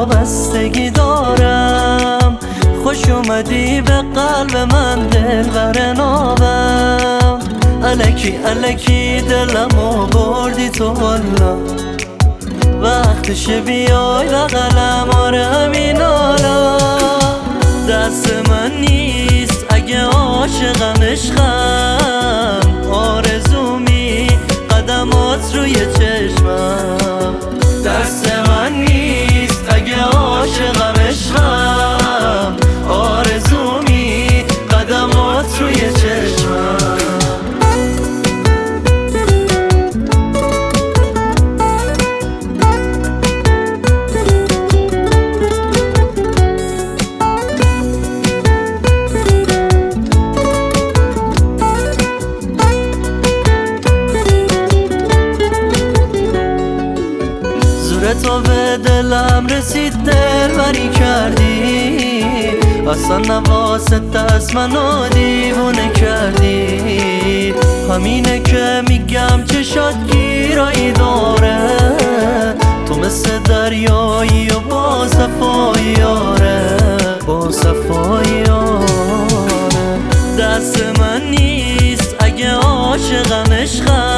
وابستگی دارم. خوش اومدی به قلب من دلبر نابم. الکی الکی دلمو بردی تو والا، وقتشه بیای بغلم، آره همین حالا. دست من نیست اگه عاشقم عشقم، آرزومی قدمات روی چشمم. دست من نیست اگه عاشقم عشقم، آرزومی قدمات روی چشمم. تو به دلم رسید دلبری کردی، اصلا نواست از منو دیوونه کردی. همینه که میگم چشات گیرایی داره، تو مثل دریایی و با صفایی، آره با صفایی، آره. دست من نیست اگه عاشقم عشقم،